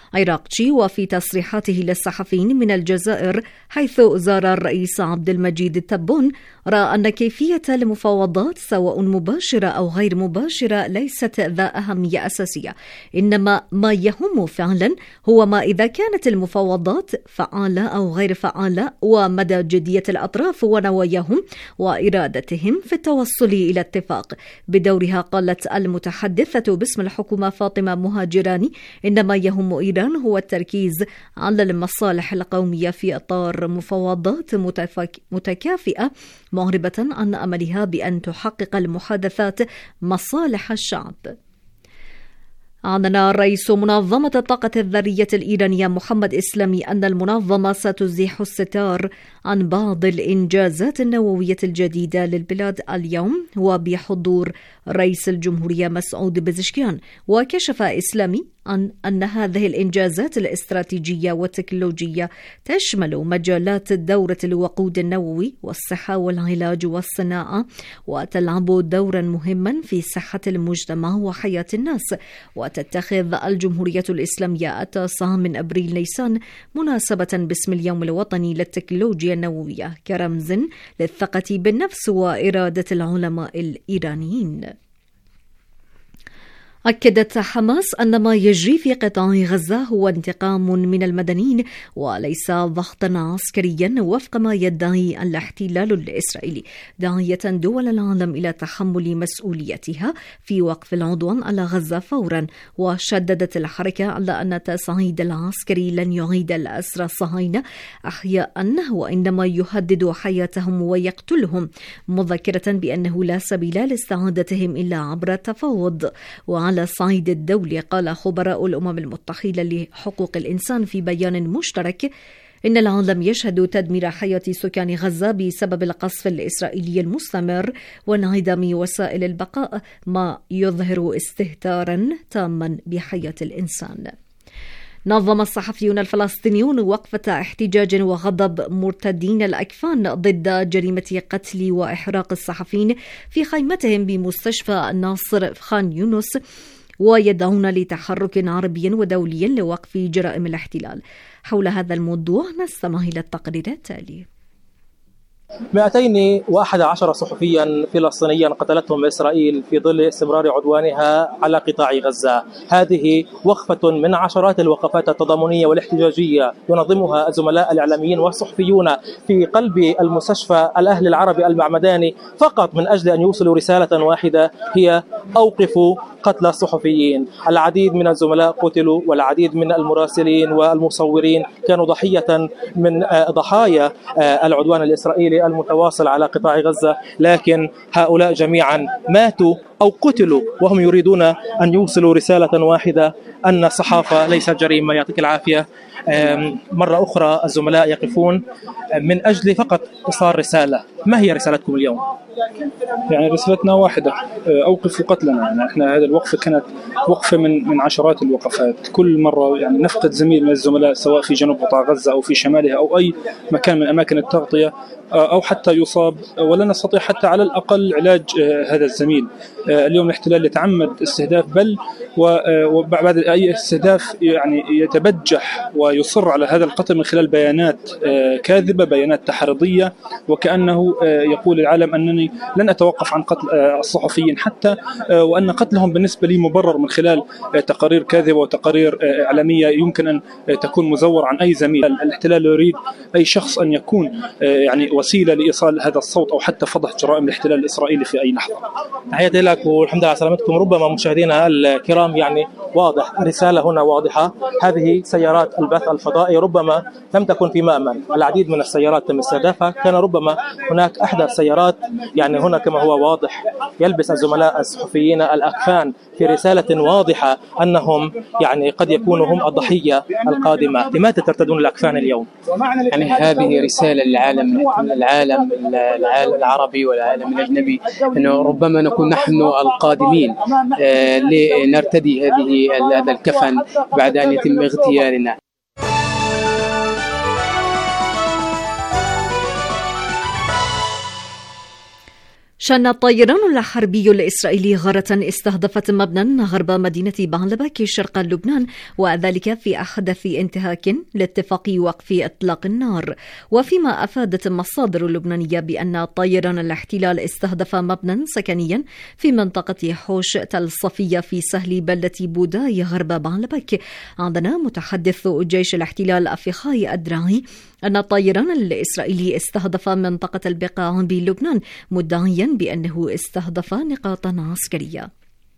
عراقجي وفي تصريحاته للصحفيين من الجزائر حيث زار الرئيس عبد المجيد التبون رأى أن كيفية المفاوضات سواء مباشرة أو غير مباشرة ليست ذا أهمية أساسية، إنما ما يهم فعلا هو ما إذا كانت المفاوضات فعالة أو غير فعالة ومدى جدية الأطراف ونواياهم وإرادتهم في التوصل إلى اتفاق. بدورها قالت المتحدثة باسم الحكومة فاطمة مهاجراني إن ما يهم إيران هو التركيز على المصالح القومية في إطار مفاوضات متكافئة، معربة عن أملها بأن تحقق المحادثات مصالح الشعب. أعلن رئيس منظمة الطاقة الذرية الإيرانية محمد إسلامي أن المنظمة ستزيح الستار عن بعض الإنجازات النووية الجديدة للبلاد اليوم وبحضور رئيس الجمهورية مسعود بزشكيان. وكشف إسلامي عن أن هذه الإنجازات الاستراتيجية والتكنولوجية تشمل مجالات دورة الوقود النووي والصحة والعلاج والصناعة، وتلعب دورا مهما في صحة المجتمع وحياة الناس. وتتخذ الجمهورية الإسلامية 9 من أبريل نيسان مناسبة باسم اليوم الوطني للتكنولوجيا النووية كرمز للثقة بالنفس وإرادة العلماء الإيرانيين. أكدت حماس أن ما يجري في قطاع غزة هو انتقام من المدنيين وليس ضغطا عسكريا وفق ما يدعي الاحتلال الإسرائيلي، داعية دول العالم إلى تحمل مسؤوليتها في وقف العدوان على غزة فورا. وشددت الحركة على أن التصعيد العسكري لن يعيد الأسرى الصهاينة أحياء وإنما يهدد حياتهم ويقتلهم، مذكرة بأنه لا سبيل لاستعادتهم إلا عبر التفاوض. وعلى الصعيد الدولي قال خبراء الأمم المتحدة لحقوق الإنسان في بيان مشترك إن العالم يشهد تدمير حياة سكان غزة بسبب القصف الإسرائيلي المستمر وانعدام وسائل البقاء، ما يظهر استهتارا تاما بحياة الإنسان. نظم الصحفيون الفلسطينيون وقفة احتجاج وغضب مرتدين الأكفان ضد جريمة قتل وإحراق الصحفيين في خيمتهم بمستشفى الناصر خان يونس، ويدعون لتحرك عربي ودولي لوقف جرائم الاحتلال. حول هذا الموضوع نستمع إلى التقرير التالي. 211 صحفيا فلسطينيا قتلتهم إسرائيل في ظل استمرار عدوانها على قطاع غزة. هذه وقفة من عشرات الوقفات التضامنية والاحتجاجية ينظمها الزملاء الإعلاميين والصحفيون في قلب المستشفى الأهلي العربي المعمداني فقط من أجل أن يوصلوا رسالة واحدة هي أوقفوا قتل الصحفيين. العديد من الزملاء قتلوا والعديد من المراسلين والمصورين كانوا ضحية من ضحايا العدوان الإسرائيلي المتواصل على قطاع غزة، لكن هؤلاء جميعا ماتوا أو قتلوا وهم يريدون أن يوصلوا رسالة واحدة أن الصحافة ليست جريمة. يعطيك العافية. مرة أخرى الزملاء يقفون من أجل فقط إيصال رسالة. ما هي رسالتكم اليوم؟ يعني رسالتنا واحدة، أوقفوا قتلنا. يعني احنا هذه الوقفة كانت وقفة من عشرات الوقفات. كل مرة يعني نفقد زميل من الزملاء سواء في جنوب قطاع غزة أو في شمالها أو أي مكان من أماكن التغطية أو حتى يصاب ولا نستطيع حتى على الأقل علاج هذا الزميل. اليوم الاحتلال يتعمد استهداف بل وبعد أي استهداف يعني يتبجح ويصر على هذا القتل من خلال بيانات كاذبة، بيانات تحريضية، وكأنه يقول العالم أنني لن أتوقف عن قتل الصحفيين حتى وأن قتلهم بالنسبة لي مبرر من خلال تقارير كاذبة وتقارير إعلامية يمكن أن تكون مزور عن أي زميل. الاحتلال يريد أي شخص أن يكون يعني وسيلة لإيصال هذا الصوت أو حتى فضح جرائم الاحتلال الإسرائيلي في أي لحظة. تحياتي لك والحمد لله على سلامتكم. ربما مشاهدينا الكرام يعني واضح، رسالة هنا واضحة. هذه سيارات البث الفضائي ربما لم تكن في مأمن، العديد من السيارات تم استهدافها، كان ربما هناك أحدى السيارات يعني هنا كما هو واضح يلبس الزملاء الصحفيين الأكفان في رسالة واضحة أنهم يعني قد يكونوا هم الضحية القادمة. لماذا ترتدون الأكفان اليوم؟ يعني هذه رسالة للعالم، العالم العربي والعالم الأجنبي، أنه ربما نكون نحن القادمين لنرتدي هذا الكفن بعد أن يتم اغتيالنا. شن الطيران الحربي الإسرائيلي غارة استهدفت مبنى غرب مدينة بعلبك شرق لبنان، وذلك في أحدث انتهاك لاتفاق وقف إطلاق النار. وفيما أفادت المصادر اللبنانية بأن طيران الاحتلال استهدف مبنى سكنيا في منطقة حوش تل صفية في سهل بلدة بوداي غرب بعلبك، أعلن متحدث جيش الاحتلال أفيخاي الدراعي أن الطيران الإسرائيلي استهدف منطقة البقاع بلبنان، مدعيا بأنه استهدف نقاطا عسكرية.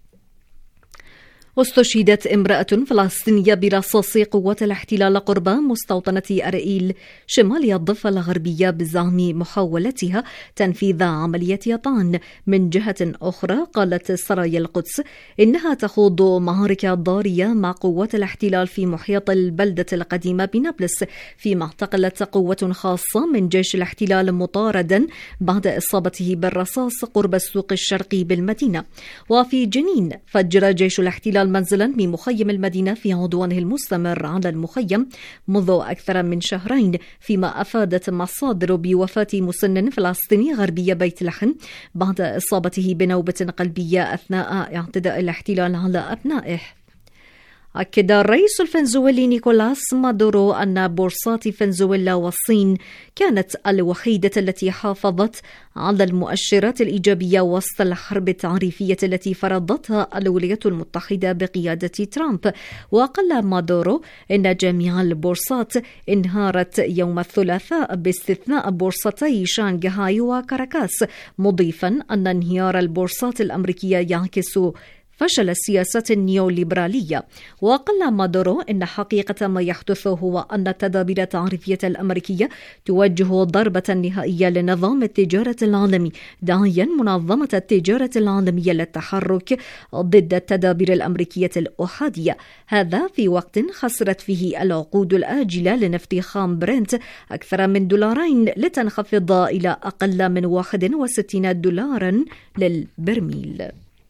استشهدت امرأة فلسطينية برصاص قوات الاحتلال قرب مستوطنة أرئيل شمال الضفة الغربية بزعم محاولتها تنفيذ عملية طعن. من جهة أخرى قالت سرايا القدس إنها تخوض معارك ضارية مع قوات الاحتلال في محيط البلدة القديمة بنابلس، فيما اعتقلت قوة خاصة من جيش الاحتلال مطاردا بعد إصابته بالرصاص قرب السوق الشرقي بالمدينة. وفي جنين فجر جيش الاحتلال منزلا بمخيم المدينة في عدوانه المستمر على المخيم منذ أكثر من شهرين، فيما أفادت مصادر بوفاة مسن فلسطيني غربي بيت لحم بعد إصابته بنوبة قلبية أثناء اعتداء الاحتلال على أبنائه. أكد الرئيس الفنزويلي نيكولاس مادورو أن بورصات فنزويلا والصين كانت الوحيدة التي حافظت على المؤشرات الإيجابية وسط الحرب التعريفية التي فرضتها الولايات المتحدة بقيادة ترامب. وقال مادورو إن جميع البورصات انهارت يوم الثلاثاء باستثناء بورصتي شانغهاي وكاراكاس، مضيفا أن انهيار البورصات الأمريكية يعكس فشل السياسات النيوليبرالية. وقال مادورو إن حقيقة ما يحدث هو أن التدابير التعريفية الأمريكية توجه ضربة نهائية لنظام التجارة العالمي، داعيا منظمة التجارة العالمية للتحرك ضد التدابير الأمريكية الأحادية. هذا في وقت خسرت فيه العقود الآجلة لنفط خام برنت أكثر من $2 لتنخفض إلى أقل من $61 للبرميل.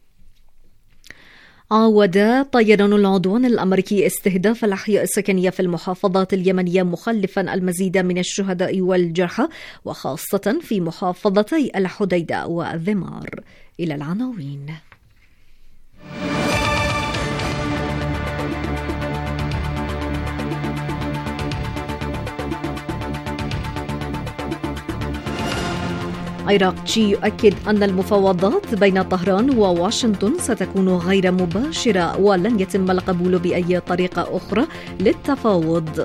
عاود طيران العدوان الأمريكي استهداف الأحياء السكنية في المحافظات اليمنية، مخلفا المزيد من الشهداء والجرحى، وخاصة في محافظتي الحديدة والذمار. إلى العناوين. عراقجي يؤكد أن المفاوضات بين طهران وواشنطن ستكون غير مباشرة ولن يتم القبول بأي طريقة أخرى للتفاوض.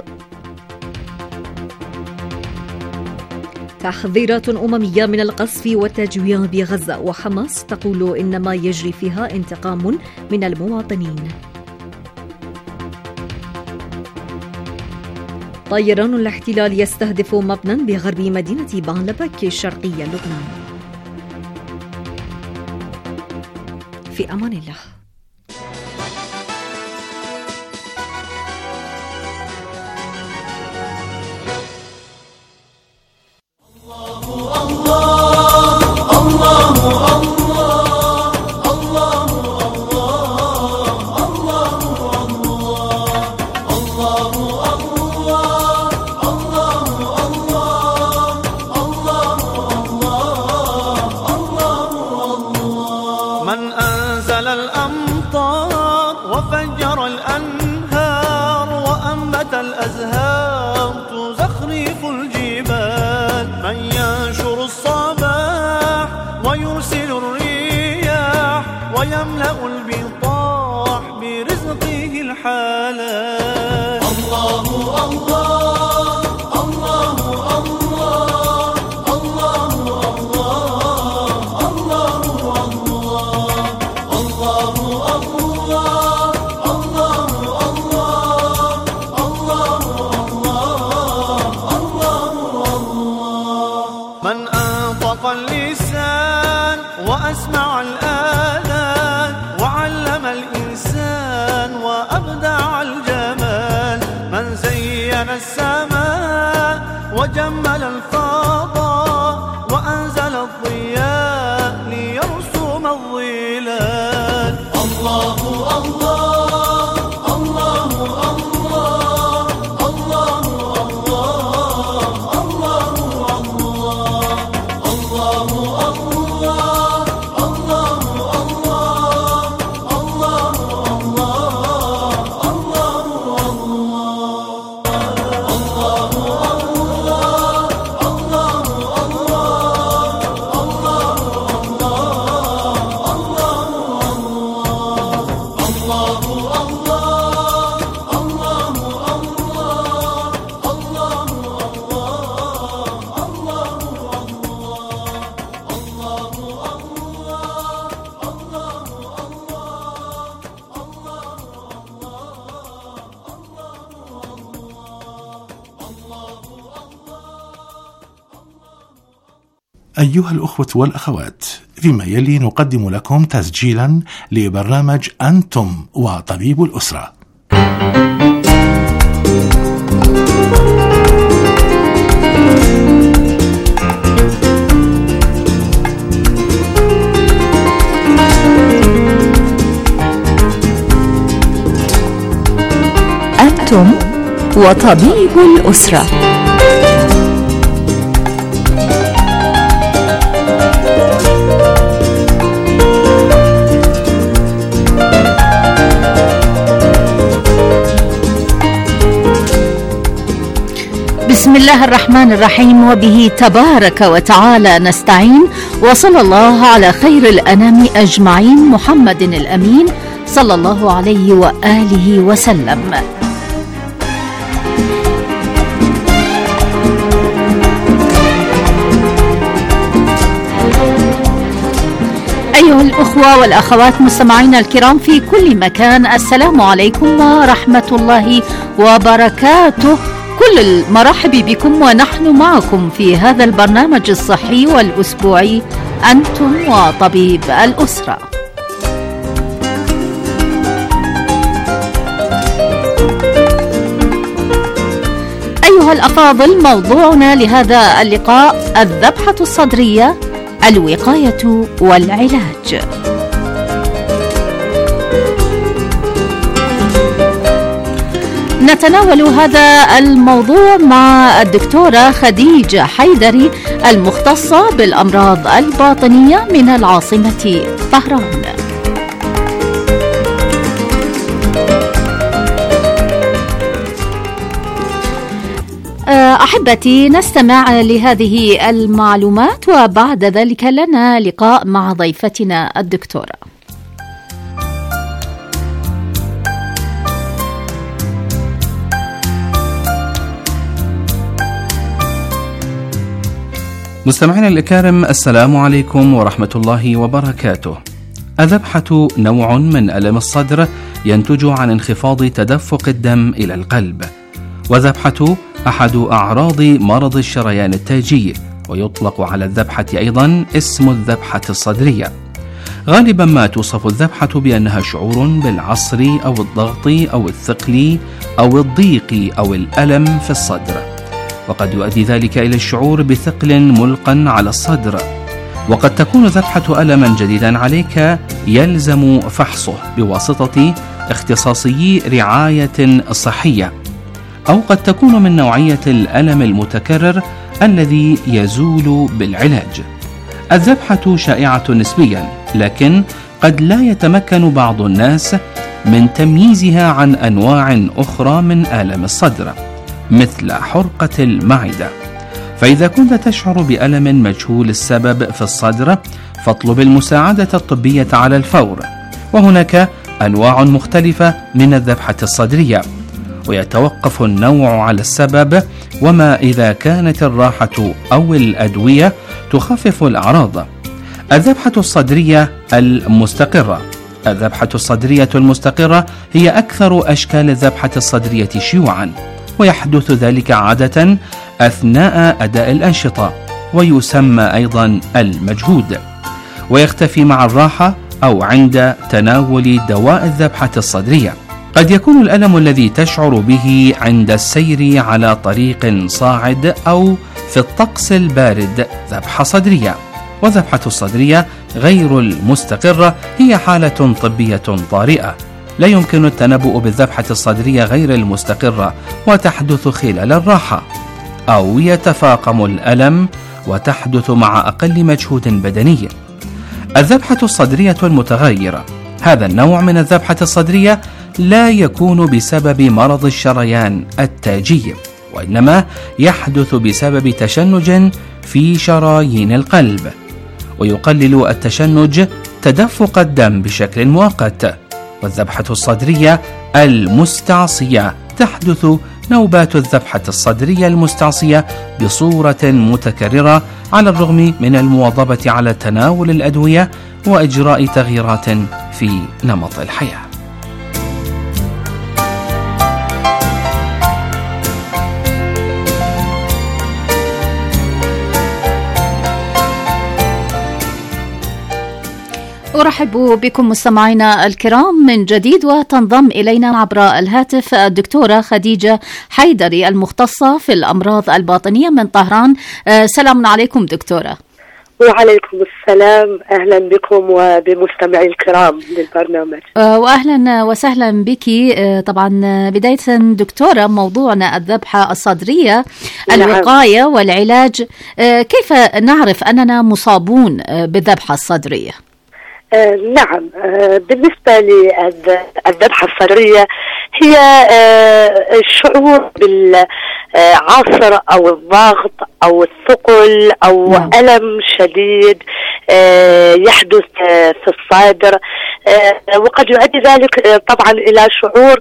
تحذيرات أممية من القصف والتجويع بغزة، وحماس تقول إن ما يجري فيها انتقام من المواطنين. طيران الاحتلال يستهدف مبنى بغرب مدينة بعلبك شرقي لبنان. في أمان الله. وفجر الأنهار وأنبت الأزهار تزخرف الجبال، من ينشر الصباح ويرسل الرياح ويملأ البطاح برزقه الحلال. الله الله الله الله الله الله من أنطق اللسان وأسمع الآذان وعلم الإنسان وأبدع الجمال، من زين السماء وجمل الفضاء وأنزل الضياء ليرسم الظلال. الله الله الله الله الله الله الله الله الله أيها الأخوة والأخوات، فيما يلي نقدم لكم تسجيلا لبرنامج أنتم وطبيب الأسرة. أنتم وطبيب الأسرة. بسم الله الرحمن الرحيم، وبه تبارك وتعالى نستعين، وصلى الله على خير الأنام أجمعين محمد الأمين صلى الله عليه وآله وسلم. أيها الأخوة والأخوات مستمعينا الكرام في كل مكان، السلام عليكم ورحمة الله وبركاته. كل المرحب بكم ونحن معكم في هذا البرنامج الصحي والأسبوعي أنتم وطبيب الأسرة. أيها الأفاضل، موضوعنا لهذا اللقاء الذبحة الصدرية، الوقاية والعلاج. نتناول هذا الموضوع مع الدكتورة خديجة حيدري المختصة بالأمراض الباطنية من العاصمة طهران. أحبتي، نستمع لهذه المعلومات وبعد ذلك لنا لقاء مع ضيفتنا الدكتورة. مستمعينا الأكارم، السلام عليكم ورحمة الله وبركاته. الذبحة نوع من ألم الصدر ينتج عن انخفاض تدفق الدم إلى القلب، والذبحة أحد أعراض مرض الشريان التاجي، ويطلق على الذبحة أيضا اسم الذبحة الصدرية. غالبا ما توصف الذبحة بأنها شعور بالعصر أو الضغط أو الثقل أو الضيق أو الألم في الصدر، وقد يؤدي ذلك إلى الشعور بثقل ملقى على الصدر. وقد تكون ذبحة ألما جديدا عليك يلزم فحصه بواسطة اختصاصي رعاية صحية، أو قد تكون من نوعية الألم المتكرر الذي يزول بالعلاج. الذبحة شائعة نسبيا، لكن قد لا يتمكن بعض الناس من تمييزها عن أنواع أخرى من آلام الصدر مثل حرقة المعدة. فإذا كنت تشعر بألم مجهول السبب في الصدر فاطلب المساعدة الطبية على الفور. وهناك أنواع مختلفة من الذبحة الصدرية، ويتوقف النوع على السبب وما إذا كانت الراحة أو الأدوية تخفف الأعراض. الذبحة الصدرية المستقرة. الذبحة الصدرية المستقرة هي أكثر أشكال الذبحة الصدرية شيوعا، ويحدث ذلك عادة أثناء أداء الأنشطة، ويسمى أيضا المجهود، ويختفي مع الراحة أو عند تناول دواء الذبحة الصدرية. قد يكون الألم الذي تشعر به عند السير على طريق صاعد أو في الطقس البارد ذبحة صدرية. والذبحة الصدرية غير المستقرة هي حالة طبية طارئة، لا يمكن التنبؤ بالذبحة الصدرية غير المستقرة، وتحدث خلال الراحة، أو يتفاقم الألم وتحدث مع أقل مجهود بدني. الذبحة الصدرية المتغيرة. هذا النوع من الذبحة الصدرية لا يكون بسبب مرض الشريان التاجي، وإنما يحدث بسبب تشنج في شرايين القلب، ويقلل التشنج تدفق الدم بشكل مؤقت. والذبحة الصدرية المستعصية. تحدث نوبات الذبحة الصدرية المستعصية بصورة متكررة على الرغم من المواظبة على تناول الأدوية وإجراء تغييرات في نمط الحياة. أرحب بكم مستمعينا الكرام من جديد، وتنضم إلينا عبر الهاتف الدكتورة خديجة حيدري المختصة في الأمراض الباطنية من طهران. سلام عليكم دكتورة. وعليكم السلام، أهلا بكم وبمستمعي الكرام للبرنامج. وأهلا وسهلا بك. طبعا بداية دكتورة، موضوعنا الذبحة الصدرية، الوقاية والعلاج. كيف نعرف أننا مصابون بالذبحة الصدرية؟ نعم، بالنسبة للذبحة الصدرية هي الشعور بالعصر أو الضغط أو الثقل أو ألم شديد يحدث في الصدر، وقد يؤدي ذلك طبعا إلى شعور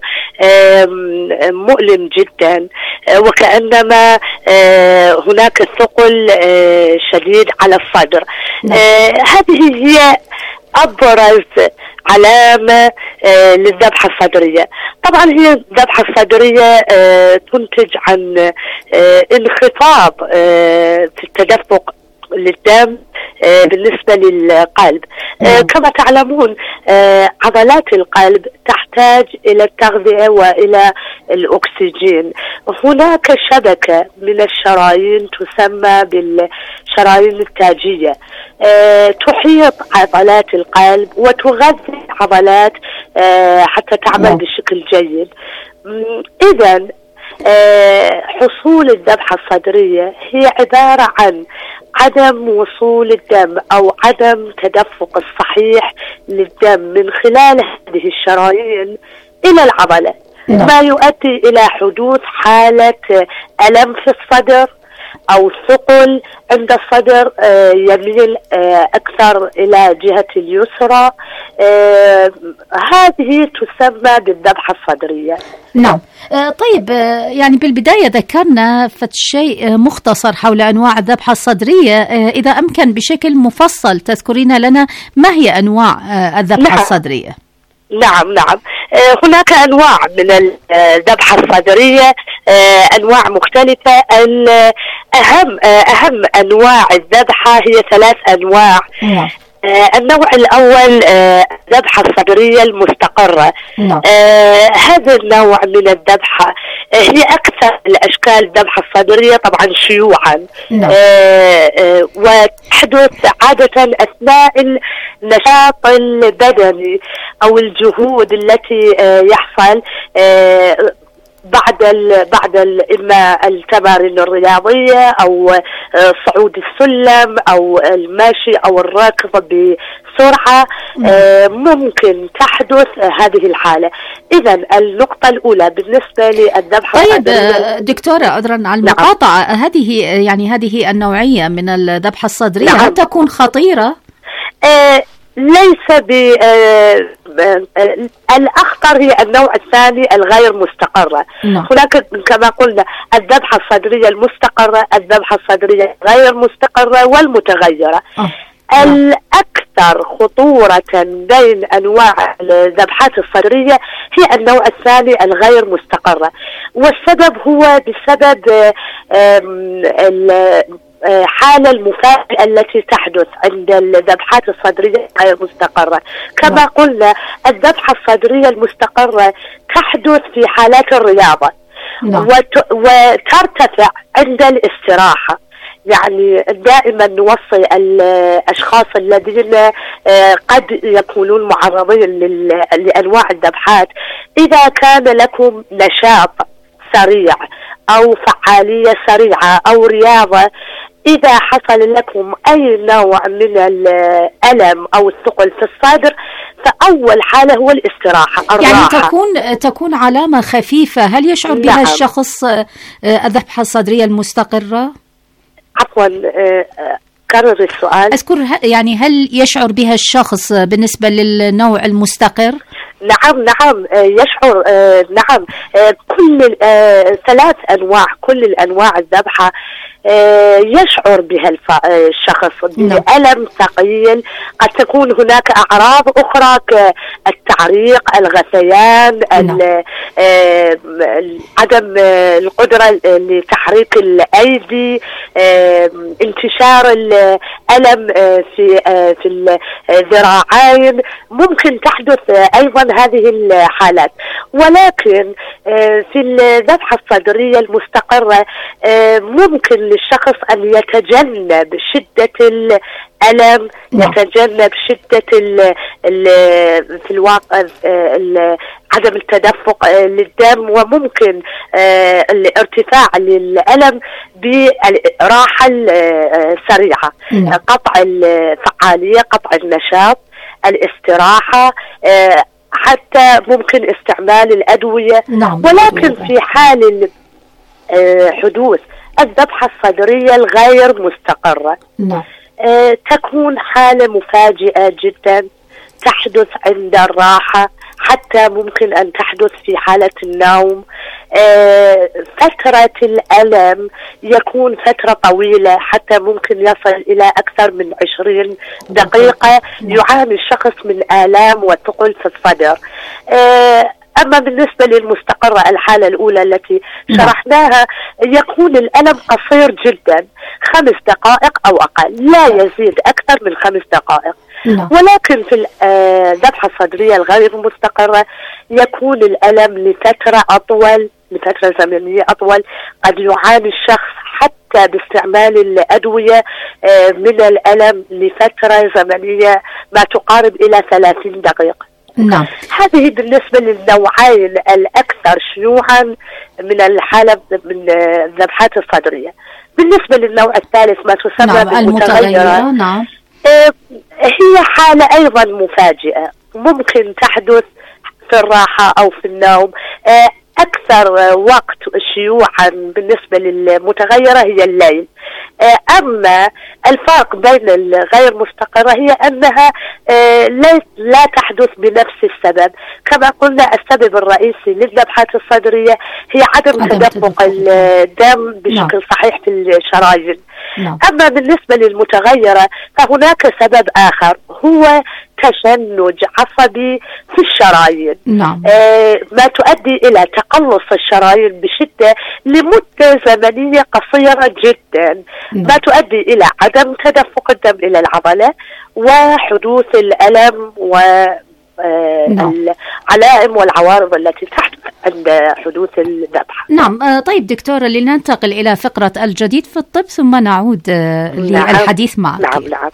مؤلم جدا، وكأنما هناك ثقل شديد على الصدر. هذه هي أبرز علامة للذبحة الصدرية. طبعا هي الذبحة الصدرية تنتج عن انخفاض في التدفق للدم بالنسبة للقلب. كما تعلمون عضلات القلب تحتاج إلى التغذية وإلى الأكسجين. هناك شبكة من الشرايين تسمى بالشرايين التاجية تحيط عضلات القلب وتغذي عضلات حتى تعمل بشكل جيد. إذن حصول الذبحة الصدرية هي عبارة عن عدم وصول الدم أو عدم تدفق الصحيح للدم من خلال هذه الشرايين إلى العضلة، ما يؤدي إلى حدوث حالة ألم في الصدر أو ثقل عند الصدر يميل أكثر إلى جهة اليسرى. هذه تسمى بالذبحة الصدرية. نعم. طيب، يعني بالبداية ذكرنا شيء مختصر حول أنواع الذبحة الصدرية. إذا أمكن بشكل مفصل تذكرين لنا ما هي أنواع الذبحة الصدرية؟ نعم، هناك أنواع من الذبحة الصدرية، أنواع مختلفة. أهم أنواع الذبحة هي 3 أنواع. النوع الأول الذبحة الصدرية المستقرة. هذا النوع من الذبحة هي أكثر الأشكال الذبحة الصدرية طبعا شيوعا، وتحدث عادة أثناء النشاط البدني أو الجهود التي يحصل بعد إما التمارين الرياضية أو صعود السلم أو المشي أو الركض بسرعة، ممكن تحدث هذه الحالة. إذن النقطة الأولى بالنسبة للذبحة. طيب دكتورة، عذرا على المقاطعة، هذه النوعية من الذبحة الصدرية هل تكون خطيرة؟ ليس الأخطر هي النوع الثاني الغير مستقرة. هناك كما قلنا الذبحة الصدرية المستقرة، الذبحة الصدرية غير مستقرة والمتغيرة. الأكثر خطورة بين أنواع الذبحات الصدرية هي النوع الثاني الغير مستقرة، والسبب هو بسبب حالة المفاجئة التي تحدث عند الذبحات الصدرية غير مستقرة. كما قلنا الذبحة الصدرية المستقرة تحدث في حالات الرياضة وترتفع عند الاستراحة. يعني دائما نوصي الأشخاص الذين قد يكونون معرضين لأنواع الذبحات، إذا كان لكم نشاط سريع أو فعالية سريعة أو رياضة، إذا حصل لكم أي نوع من الألم أو الثقل في الصدر، فأول حالة هو الاستراحة، الراحة. يعني تكون علامة خفيفة. هل يشعر بها الشخص الذبحة الصدرية المستقرة؟ عفوا، كرر السؤال. أذكر، يعني هل يشعر بها الشخص بالنسبة للنوع المستقر؟ نعم يشعر. نعم كل 3 أنواع، كل الأنواع الذبحة يشعر بها الشخص بألم ثقيل. قد تكون هناك أعراض أخرى كالتعريق، الغثيان، عدم القدرة لتحريك الأيدي، انتشار الألم في الذراعين. ممكن تحدث أيضا هذه الحالات، ولكن في الذبحة الصدرية المستقرة ممكن للشخص أن يتجنب شدة الألم، يتجنب شدة في الواقع عدم التدفق للدم، وممكن الارتفاع للألم براحة سريعة. قطع الفعالية، قطع النشاط، الاستراحة، حتى ممكن استعمال الأدوية. ولكن في حال حدوث الذبحة الصدرية الغير مستقرة تكون حالة مفاجئة جدا، تحدث عند الراحة، حتى ممكن أن تحدث في حالة النوم. فترة الألم يكون فترة طويلة، حتى ممكن يصل إلى أكثر من 20 دقيقة. يعاني الشخص من آلام وثقل في الصدر. أما بالنسبة للمستقرة الحالة الأولى التي شرحناها يكون الألم قصير جدا، 5 دقائق أو أقل، لا يزيد أكثر من 5 دقائق. ولكن في الذبحة الصدرية الغير مستقرة يكون الألم لفترة أطول، لفترة زمنية أطول. قد يعاني الشخص حتى باستعمال الأدوية من الألم لفترة زمنية ما تقارب إلى 30 دقيقة. هذه بالنسبة للنوعين الأكثر شيوعا من الحالة من الذبحات الصدرية. بالنسبة للنوع الثالث ما تسمى بالمتغيرة، هي حالة أيضا مفاجئة، ممكن تحدث في الراحة أو في النوم. أكثر وقت شيوعا بالنسبة للمتغيرة هي الليل. أما الفرق بين الغير مستقرة هي أنها لا تحدث بنفس السبب. كما قلنا السبب الرئيسي للذبحات الصدرية هي عدم تدفق الدم بشكل صحيح في الشرايين. أما بالنسبة للمتغيرة فهناك سبب آخر، هو تشنج عصبي في الشرايين. ما تؤدي إلى تقلص الشرايين بشدة لمدة زمنية قصيرة جدا، ما تؤدي إلى عدم تدفق الدم إلى العضلة وحدوث الألم العلائم والعوارض التي تحدث عند حدوث الذبحة. طيب دكتورة، لننتقل إلى فقرة الجديد في الطب ثم نعود للحديث معك. نعم.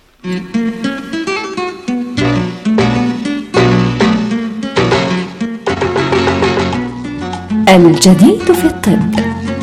الجديد في الطب.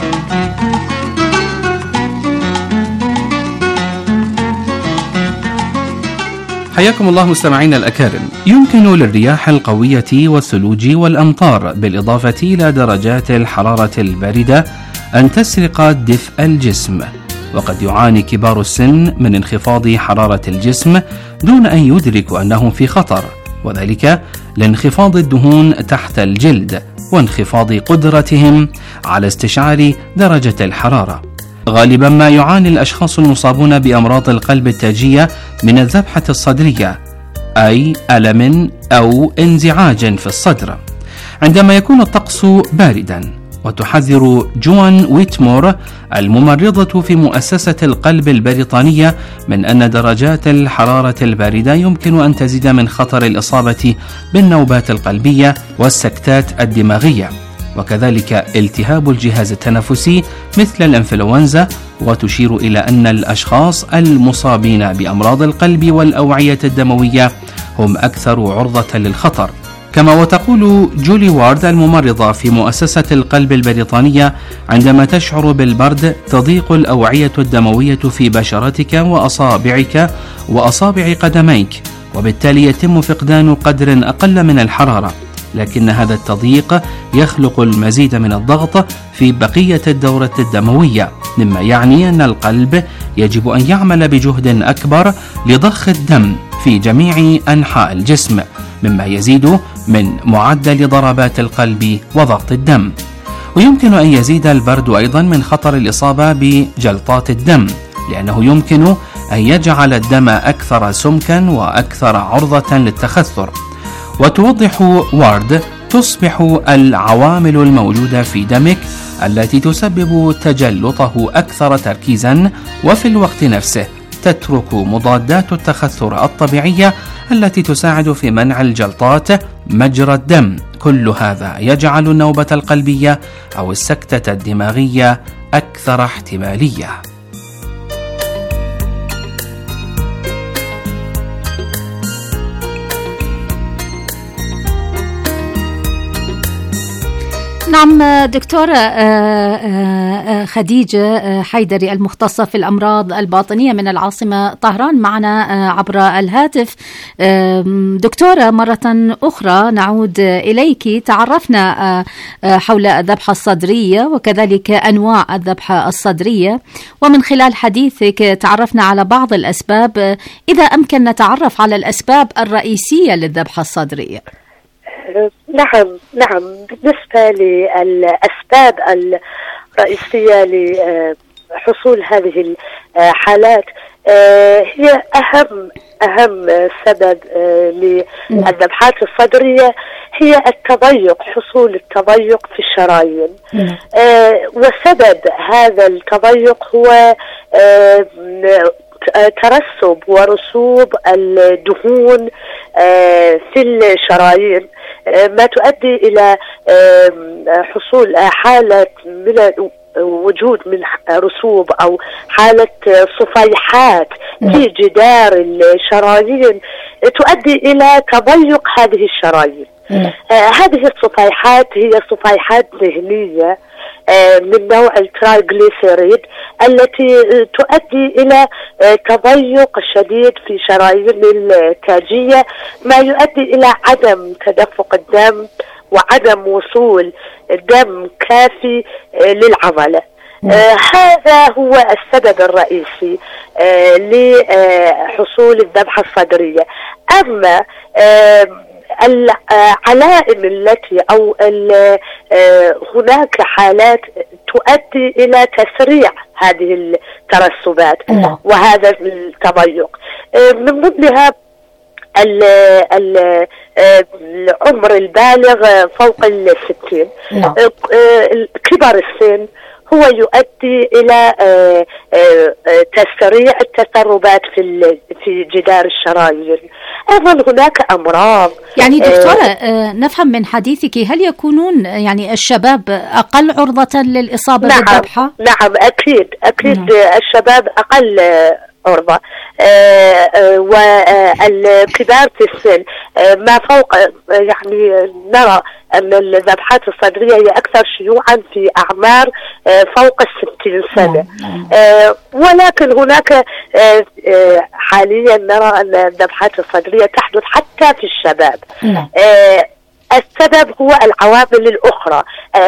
حياكم الله مستمعينا الأكارم. يمكن للرياح القوية والثلوج والأمطار بالإضافة إلى درجات الحرارة الباردة أن تسرق دفء الجسم، وقد يعاني كبار السن من انخفاض حرارة الجسم دون أن يدركوا أنهم في خطر، وذلك لانخفاض الدهون تحت الجلد وانخفاض قدرتهم على استشعار درجة الحرارة. غالبا ما يعاني الأشخاص المصابون بأمراض القلب التاجية من الذبحة الصدرية، أي ألم أو انزعاج في الصدر عندما يكون الطقس باردا. وتحذر جوان ويتمور الممرضة في مؤسسة القلب البريطانية من أن درجات الحرارة الباردة يمكن أن تزيد من خطر الإصابة بالنوبات القلبية والسكتات الدماغية، وكذلك التهاب الجهاز التنفسي مثل الإنفلونزا. وتشير إلى أن الأشخاص المصابين بأمراض القلب والأوعية الدموية هم أكثر عرضة للخطر. كما وتقول جولي وارد الممرضة في مؤسسة القلب البريطانية: عندما تشعر بالبرد تضيق الأوعية الدموية في بشرتك وأصابعك وأصابع قدميك، وبالتالي يتم فقدان قدر أقل من الحرارة، لكن هذا التضييق يخلق المزيد من الضغط في بقية الدورة الدموية، مما يعني أن القلب يجب أن يعمل بجهد أكبر لضخ الدم في جميع أنحاء الجسم، مما يزيد من معدل ضربات القلب وضغط الدم. ويمكن أن يزيد البرد أيضا من خطر الإصابة بجلطات الدم، لأنه يمكن أن يجعل الدم أكثر سمكا وأكثر عرضة للتخثر. وتوضح وارد تصبح العوامل الموجودة في دمك التي تسبب تجلطه أكثر تركيزا، وفي الوقت نفسه تترك مضادات التخثر الطبيعية التي تساعد في منع الجلطات مجرى الدم. كل هذا يجعل النوبة القلبية أو السكتة الدماغية أكثر احتمالية. نعم دكتورة خديجة حيدري المختصة في الأمراض الباطنية من العاصمة طهران معنا عبر الهاتف. دكتورة مرة أخرى نعود إليك. تعرفنا حول الذبحة الصدرية وكذلك أنواع الذبحة الصدرية، ومن خلال حديثك تعرفنا على بعض الأسباب. إذا أمكن نتعرف على الأسباب الرئيسية للذبحة الصدرية. نعم بالنسبة للأسباب الرئيسية لحصول هذه الحالات، هي أهم سبب للذبحات الصدرية هي التضيق، حصول التضيق في الشرايين. وسبب هذا التضيق هو ترسب ورسوب الدهون في الشرايين، ما تؤدي إلى حصول حالة من وجود من رسوب أو حالة صفيحات في جدار الشرايين تؤدي إلى تضيق هذه الشرايين. هذه الصفيحات هي صفيحات دهنية من نوع الترايغليسيريد التي تؤدي إلى تضيق شديد في شرايين التاجية، ما يؤدي إلى عدم تدفق الدم وعدم وصول دم كافي للعضلة. هذا هو السبب الرئيسي لحصول الذبحة الصدرية. أما العلائم التي أو هناك حالات تؤدي إلى تسريع هذه الترسبات وهذا التضيق، من ضمنها العمر البالغ فوق 60. كبر السن هو يؤدي إلى تسريع التسربات في جدار الشرايين. أيضا هناك أمراض. يعني دكتورة نفهم من حديثك، هل يكونون يعني الشباب أقل عرضة للإصابة بالذبحة؟ نعم أكيد الشباب أقل عرضة، والكبار في السن ما فوق، يعني نرى أن الذبحات الصدرية هي أكثر شيوعا في أعمار فوق 60 سنة. ولكن هناك حاليا نرى أن الذبحات الصدرية تحدث حتى في الشباب. السبب هو العوامل الأخرى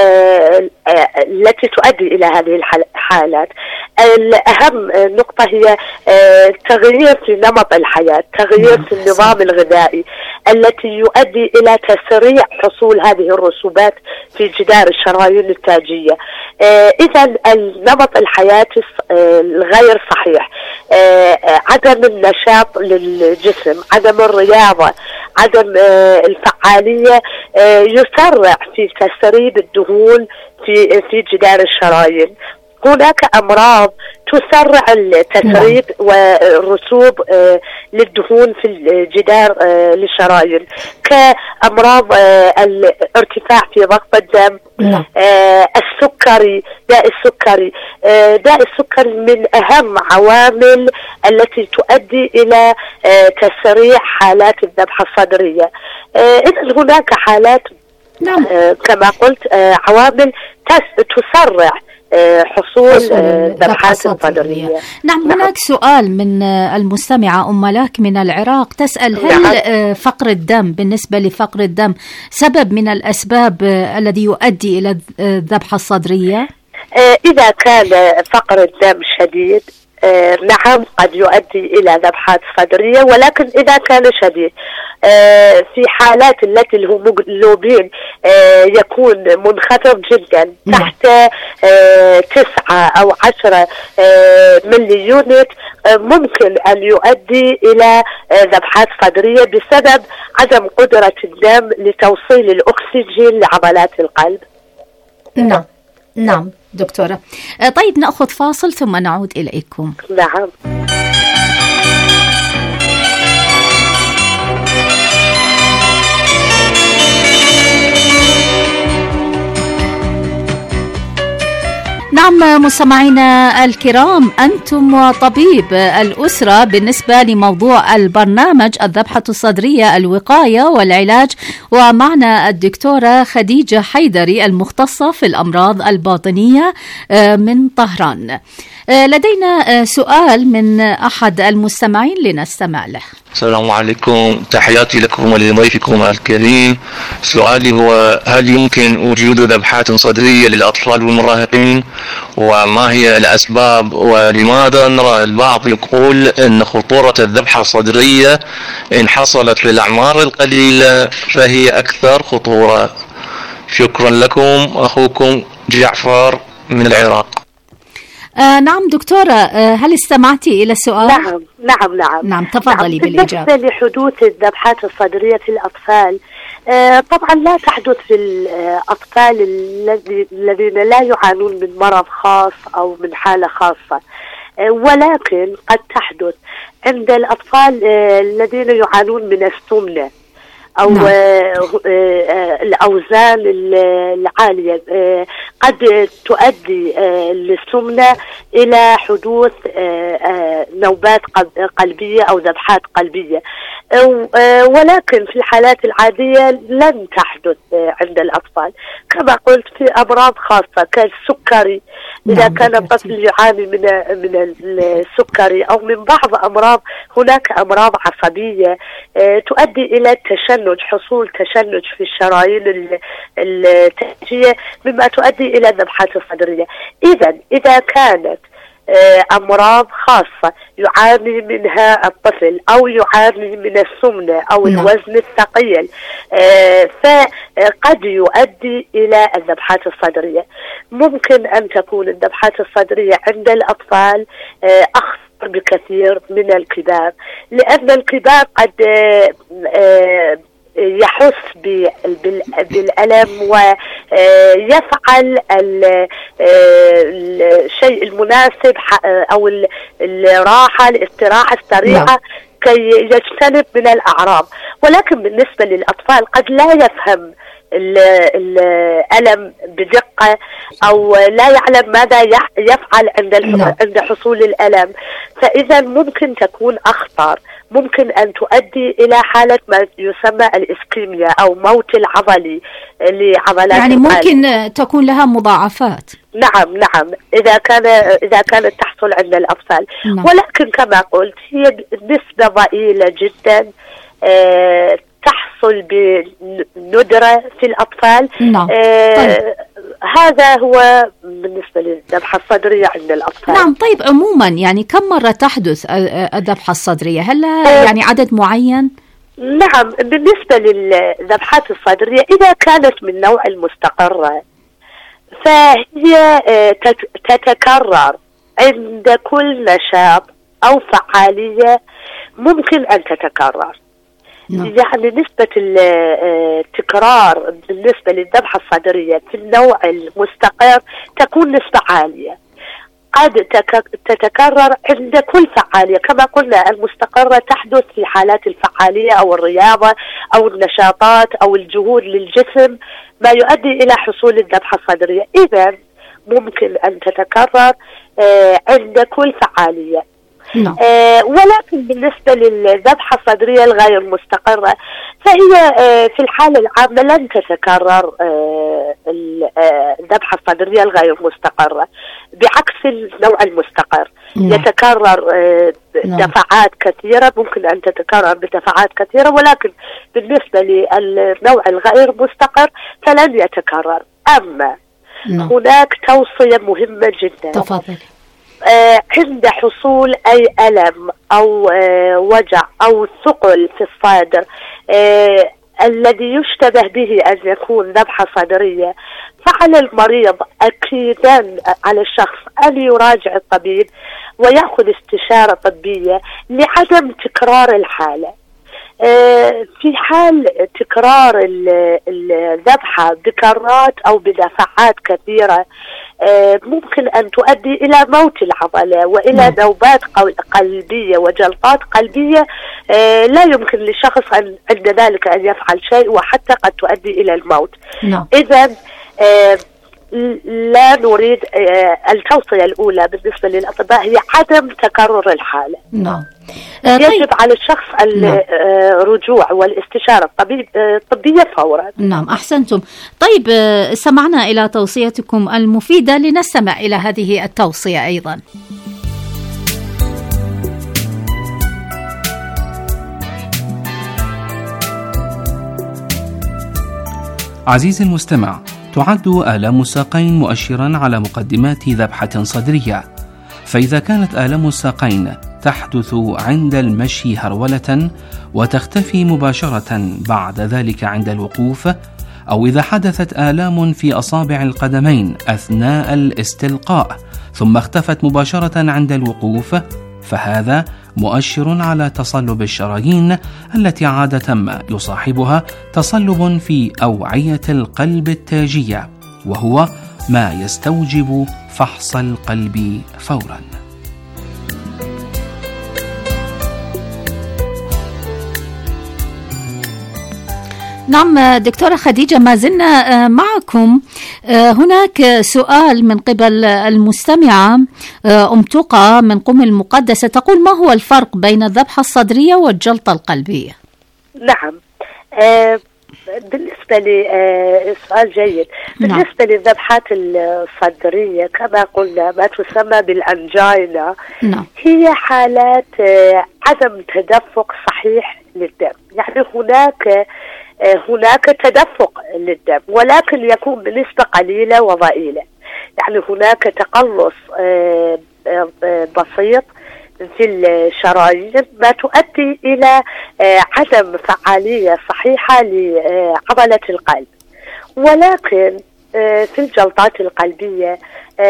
التي تؤدي إلى هذه الحالات. الأهم نقطة هي تغيير في نمط الحياة، تغيير في النظام الغذائي التي يؤدي إلى تسريع حصول هذه الرسوبات في جدار الشرايين التاجية. إذا النمط الحياة الغير صحيح، عدم النشاط للجسم، عدم الرياضة، عدم الفعالية يسرع في تسريب الدهون في جدار الشرايين. هناك أمراض تسرع التسريب والرسوب للدهون في الجدار للشرايين، كأمراض الارتفاع في ضغط الدم، السكري، داء السكري من أهم عوامل التي تؤدي إلى تسريع حالات الذبحة الصدرية. إذن هناك حالات كما قلت عوامل تسرع حصول ذبحات صدرية. نعم. هناك سؤال من المستمعة أم ملاك من العراق تسأل: هل فقر الدم، بالنسبة لفقر الدم، سبب من الأسباب الذي يؤدي إلى الذبحة الصدرية؟ إذا كان فقر الدم شديد نعم قد يؤدي إلى ذبحات صدرية، ولكن إذا كان شديد في حالات التي الهيموجلوبين يكون منخفض جدا تحت 9 أو 10 ملي يونت، ممكن أن يؤدي إلى ذبحات صدرية بسبب عدم قدرة الدم لتوصيل الأكسجين لعضلات القلب. نعم دكتورة. طيب نأخذ فاصل ثم نعود إليكم. نعم. نعم مستمعينا الكرام، أنتم وطبيب الأسرة بالنسبة لموضوع البرنامج الذبحة الصدرية الوقاية والعلاج، ومعنا الدكتورة خديجة حيدري المختصة في الأمراض الباطنية من طهران. لدينا سؤال من أحد المستمعين لنستمع له. السلام عليكم، تحياتي لكم ولضيفكم الكريم. سؤالي هو: هل يمكن وجود ذبحات صدرية للأطفال والمراهقين؟ وما هي الأسباب؟ ولماذا نرى البعض يقول أن خطورة الذبحة الصدرية إن حصلت في الأعمار القليلة فهي أكثر خطورة؟ شكرا لكم، أخوكم جعفر من العراق. نعم دكتورة، هل استمعتي إلى السؤال؟ نعم تفضلي بالإجابة. بالنسبة لحدوث الذبحات الصدرية في الأطفال، طبعا لا تحدث في الأطفال الذين لا يعانون من مرض خاص أو من حالة خاصة، ولكن قد تحدث عند الأطفال الذين يعانون من السمنة أو الأوزان العالية. قد تؤدي للسمنة إلى حدوث نوبات قلبية أو ذبحات قلبية، ولكن في الحالات العادية لن تحدث عند الأطفال. كما قلت في أمراض خاصة كالسكري، إذا كان الطفل يعاني من السكري أو من بعض أمراض، هناك أمراض عصبية تؤدي إلى حصول تشنج في الشرايين التاجية، مما تؤدي إلى الذبحات الصدرية. إذا كانت أمراض خاصة يعاني منها الطفل أو يعاني من السمنة أو الوزن الثقيل، فقد يؤدي إلى الذبحات الصدرية. ممكن أن تكون الذبحات الصدرية عند الأطفال أخطر بكثير من الكبار، لأن الكبار قد يحس بالألم ويفعل الشيء المناسب أو الاستراحة السريعة كي يجتنب من الأعراض. ولكن بالنسبة للأطفال قد لا يفهم الألم بدقة أو لا يعلم ماذا يفعل عند حصول الألم، فإذا ممكن تكون أخطر، ممكن أن تؤدي إلى حالة ما يسمى الإسكيميا أو موت العضلي لعضلات يعني ممكن تكون لها مضاعفات. نعم إذا كانت تحصل عند الأطفال. ولكن كما قلت هي نسبة ضئيلة جدا تحصل بندرة في الأطفال. هذا هو بالنسبة للذبحة الصدرية عند الأطفال. نعم. طيب عموما يعني كم مرة تحدث الذبحة الصدرية؟ هل يعني عدد معين؟ نعم، بالنسبة للذبحات الصدرية إذا كانت من نوع المستقرة فهي تتكرر عند كل نشاط أو فعالية، ممكن أن تتكرر. يعني نسبة التكرار بالنسبة للذبحة الصدرية في النوع المستقر تكون نسبة عالية، قد تتكرر عند كل فعالية. كما قلنا المستقرة تحدث في حالات الفعالية أو الرياضة أو النشاطات أو الجهود للجسم، ما يؤدي إلى حصول الذبحة الصدرية. إذن ممكن أن تتكرر عند كل فعالية. ولكن بالنسبة للذبحة الصدرية الغير مستقرة فهي في الحالة العامة لن تتكرر الذبحة الصدرية الغير مستقرة، بعكس النوع المستقر يتكرر دفعات كثيرة، ممكن أن تتكرر بدفعات كثيرة، ولكن بالنسبة للنوع الغير مستقر فلن يتكرر. أما هناك توصية مهمة جدا. تفضل. عند حصول أي ألم أو وجع أو ثقل في الصدر الذي يشتبه به أن يكون ذبحة صدرية، فعلى المريض أكيدا على الشخص أن يراجع الطبيب ويأخذ استشارة طبية لعدم تكرار الحالة. في حال تكرار الذبحة بكرات أو بدفعات كثيرة ممكن أن تؤدي إلى موت العضلة وإلى نوبات قلبية وجلطات قلبية لا يمكن للشخص عند ذلك أن يفعل شيء، وحتى قد تؤدي إلى الموت. إذن لا نريد التوصية الأولى بالنسبة للأطباء هي عدم تكرر الحالة. يجب على الشخص الرجوع والاستشارة الطبية فورا. نعم، أحسنتم. طيب، سمعنا إلى توصيتكم المفيدة، لنستمع إلى هذه التوصية أيضا. عزيزي المستمع، تعد آلام الساقين مؤشرا على مقدمات ذبحة صدرية، فإذا كانت آلام الساقين تحدث عند المشي هرولة وتختفي مباشرة بعد ذلك عند الوقوف، أو إذا حدثت آلام في أصابع القدمين أثناء الاستلقاء ثم اختفت مباشرة عند الوقوف، فهذا مؤشر على تصلب الشرايين التي عادة ما يصاحبها تصلب في أوعية القلب التاجية، وهو ما يستوجب فحص القلب فورا. نعم دكتورة خديجة، ما زلنا معكم. هناك سؤال من قبل المستمعة أم تقى من قم المقدسة، تقول: ما هو الفرق بين الذبحة الصدرية والجلطة القلبية؟ نعم، بالنسبة لي سؤال جيد. بالنسبة للذبحات الصدرية كما قلنا ما تسمى بالأنجينا، هي حالات عدم تدفق صحيح للدم. يعني هناك تدفق للدم ولكن يكون بنسبة قليلة وضئيلة. يعني هناك تقلص بسيط في الشرايين ما تؤدي إلى عدم فعالية صحيحة لعضلة القلب. ولكن في الجلطات القلبية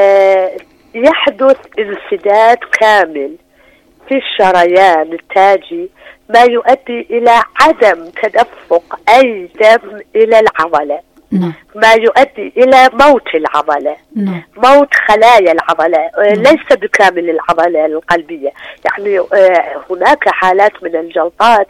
يحدث انسداد كامل في الشريان التاجي ما يؤدي إلى عدم تدفق أي دم إلى العضلة، ما يؤدي إلى موت العضلة، موت خلايا العضلة، ليس بكامل العضلة القلبية. يعني هناك حالات من الجلطات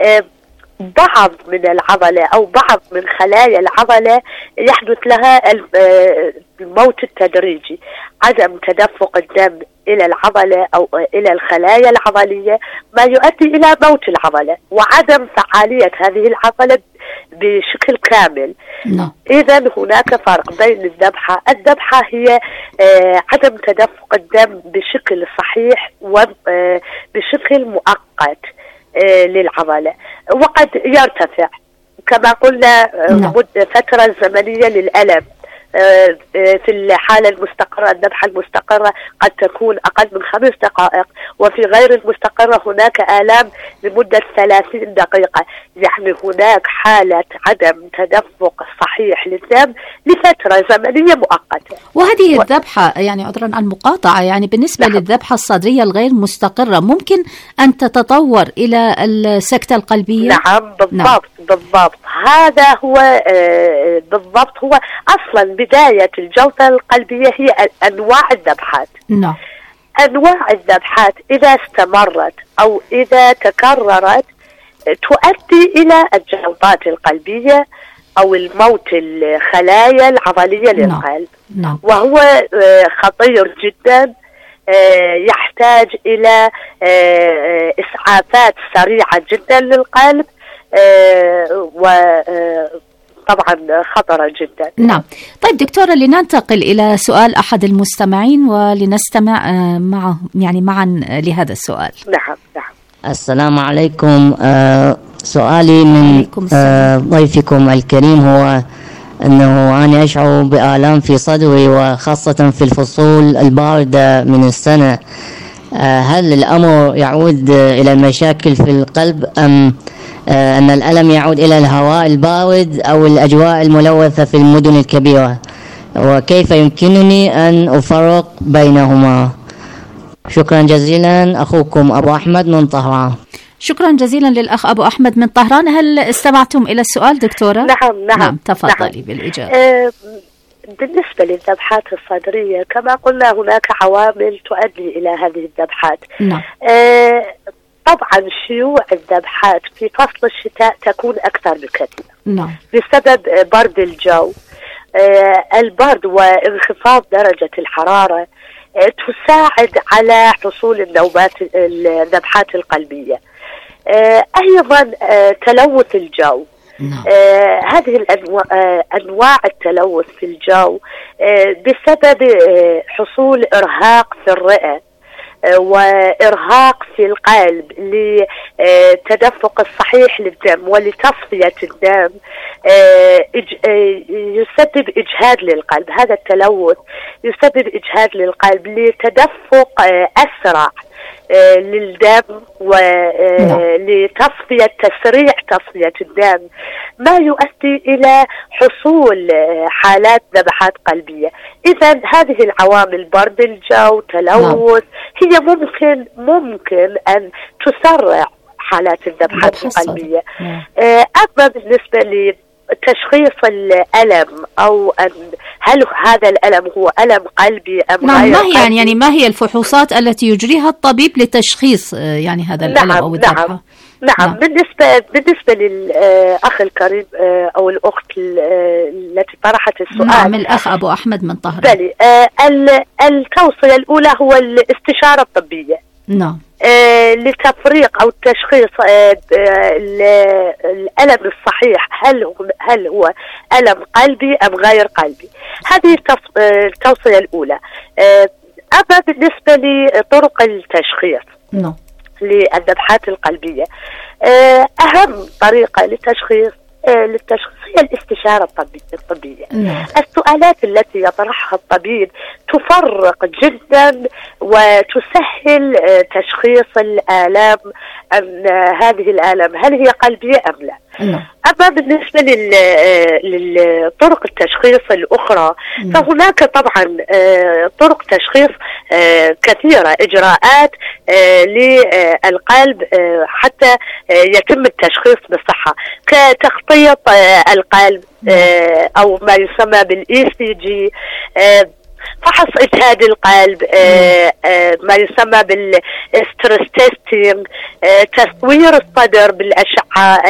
بعض من العضلة أو بعض من خلايا العضلة يحدث لها الموت التدريجي، عدم تدفق الدم إلى العضلة أو إلى الخلايا العضلية ما يؤدي إلى موت العضلة وعدم فعالية هذه العضلة بشكل كامل. إذن هناك فرق بين الذبحة هي عدم تدفق الدم بشكل صحيح وبشكل مؤقت للعضلة، وقد يرتفع كما قلنا فترة زمنية للألم. في الحالة المستقرة الذبحة المستقرة قد تكون أقل من 5 دقائق، وفي غير المستقرة هناك آلام لمدة 30 دقيقة. يعني هناك حالة عدم تدفق صحيح للدم لفترة زمنية مؤقتة. وهذه الذبحة يعني عذرا المقاطعة، يعني بالنسبة للذبحة الصدرية الغير مستقرة ممكن أن تتطور إلى السكتة القلبية؟ نعم بالضبط. هذا هو بالضبط، هو أصلا بداية الجلطة القلبية هي أنواع الذبحات. أنواع الذبحات إذا استمرت أو إذا تكررت تؤدي إلى الجلطات القلبية أو الموت الخلايا العضلية للقلب. وهو خطير جدا، يحتاج إلى إسعافات سريعة جدا للقلب، طبعا خطرة جدا. نعم. طيب دكتورة، لننتقل إلى سؤال أحد المستمعين ولنستمع معا لهذا السؤال. نعم. السلام عليكم. سؤالي من ضيفكم الكريم هو أنه أنا أشعر بآلام في صدري وخاصة في الفصول الباردة من السنة. هل الأمر يعود إلى المشاكل في القلب أم أن الألم يعود إلى الهواء البارد أو الأجواء الملوثة في المدن الكبيرة؟ وكيف يمكنني أن أفرق بينهما؟ شكرا جزيلا، أخوكم أبو أحمد من طهران. شكرا جزيلا للأخ أبو أحمد من طهران. هل استمعتم إلى السؤال دكتورة؟ نعم تفضلي بالإجابة. بالنسبة للذبحات الصدرية كما قلنا هناك عوامل تؤدي إلى هذه الذبحات. نعم. طبعا شيوع الذبحات في فصل الشتاء تكون أكثر بكثير. نعم. بسبب برد الجو. البرد وانخفاض درجة الحرارة تساعد على حصول الذبحات القلبية. أيضا تلوث الجو. هذه أنواع التلوث في الجو بسبب حصول إرهاق في الرئة وإرهاق في القلب لتدفق الصحيح للدم ولتصفية الدم يسبب إجهاد للقلب. هذا التلوث يسبب إجهاد للقلب لتدفق أسرع للدم ولتصفية تسريع تصفية الدم، ما يؤدي إلى حصول حالات ذبحات قلبية. إذا هذه العوامل برد الجو تلوث هي ممكن أن تسرع حالات الذبحات القلبية. أما بالنسبة تشخيص الألم أو هل هذا الألم هو ألم قلبي أم غير قلبي؟ يعني ما هي الفحوصات التي يجريها الطبيب لتشخيص يعني هذا الألم أو الذبحة؟ نعم. بالنسبة للأخ الكريم أو الأخت التي طرحت السؤال. نعم، الأخ أبو أحمد من طهران. التوصية الأولى هو الاستشارة الطبية. نعم. لتفريق أو تشخيص الألم الصحيح هل هو ألم قلبي أم غير قلبي. هذه التوصية الأولى. أما بالنسبة لطرق التشخيص للذبحات القلبية، أهم طريقة للتشخيص هي الاستشارة الطبية. السؤالات التي يطرحها الطبيب تفرق جدا وتسهل تشخيص الآلام، أن هذه الآلام هل هي قلبية أم لا. أما بالنسبة للطرق التشخيص الأخرى فهناك طبعا طرق تشخيص كثيرة، إجراءات للقلب حتى يتم التشخيص بصحة، كتخطيط القلب أو ما يسمى بالECG، فحص إجهاد القلب، ما يسمى بالستريس تيستينج، تصوير الصدر بالأشعة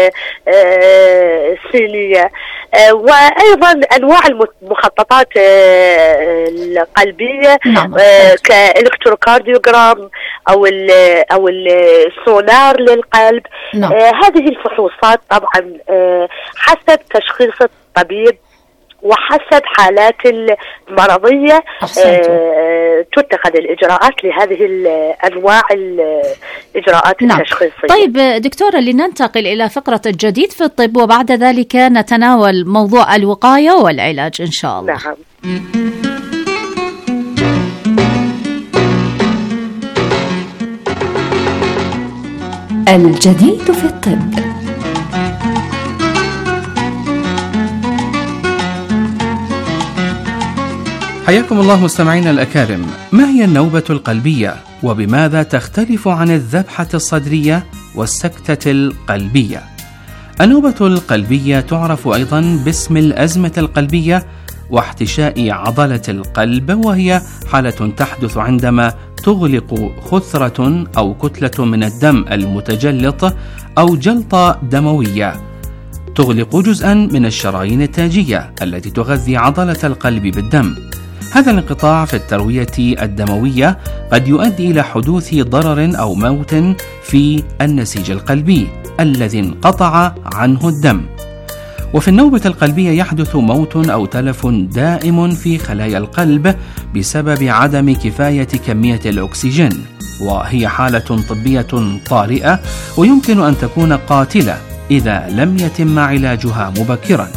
السينية، وأيضا أنواع المخططات القلبية كإلكتروكارديوغرام أو السونار للقلب. هذه الفحوصات طبعا حسب تشخيص الطبيب وحسب حالات المرضية تتخذ الإجراءات لهذه الأنواع الإجراءات التشخيصية. طيب دكتورة، لننتقل إلى فقرة الجديد في الطب وبعد ذلك نتناول موضوع الوقاية والعلاج إن شاء الله. نعم. الجديد في الطب. حياكم الله مستمعينا الأكارم. ما هي النوبة القلبية وبماذا تختلف عن الذبحة الصدرية والسكتة القلبية؟ النوبة القلبية تعرف أيضا باسم الأزمة القلبية واحتشاء عضلة القلب، وهي حالة تحدث عندما تغلق خثرة أو كتلة من الدم المتجلط أو جلطة دموية تغلق جزءا من الشرايين التاجية التي تغذي عضلة القلب بالدم. هذا الانقطاع في التروية الدموية قد يؤدي إلى حدوث ضرر أو موت في النسيج القلبي الذي انقطع عنه الدم. وفي النوبة القلبية يحدث موت أو تلف دائم في خلايا القلب بسبب عدم كفاية كمية الأكسجين، وهي حالة طبية طارئة ويمكن أن تكون قاتلة إذا لم يتم علاجها مبكرا.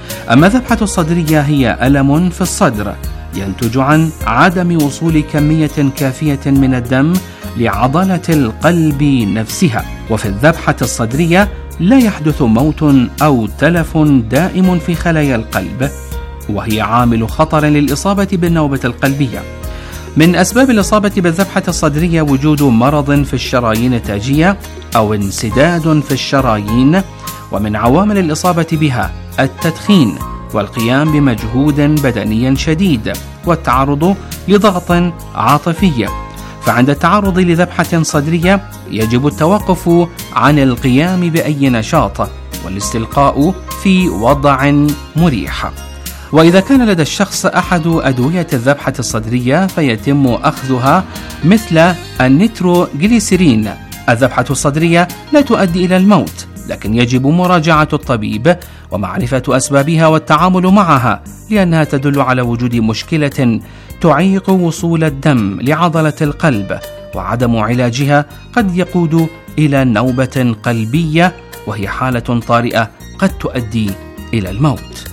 أما الذبحة الصدرية هي ألم في الصدر ينتج عن عدم وصول كمية كافية من الدم لعضلة القلب نفسها. وفي الذبحة الصدرية لا يحدث موت أو تلف دائم في خلايا القلب، وهي عامل خطر للإصابة بالنوبة القلبية. من أسباب الإصابة بالذبحة الصدرية وجود مرض في الشرايين التاجية أو انسداد في الشرايين، ومن عوامل الإصابة بها التدخين والقيام بمجهود بدني شديد والتعرض لضغط عاطفي. فعند التعرض لذبحة صدرية يجب التوقف عن القيام بأي نشاط والاستلقاء في وضع مريح. وإذا كان لدى الشخص أحد أدوية الذبحة الصدرية فيتم أخذها مثل النيتروغليسيرين. الذبحة الصدرية لا تؤدي إلى الموت، لكن يجب مراجعة الطبيب ومعرفة أسبابها والتعامل معها، لأنها تدل على وجود مشكلة تعيق وصول الدم لعضلة القلب، وعدم علاجها قد يقود إلى نوبة قلبية، وهي حالة طارئة قد تؤدي إلى الموت.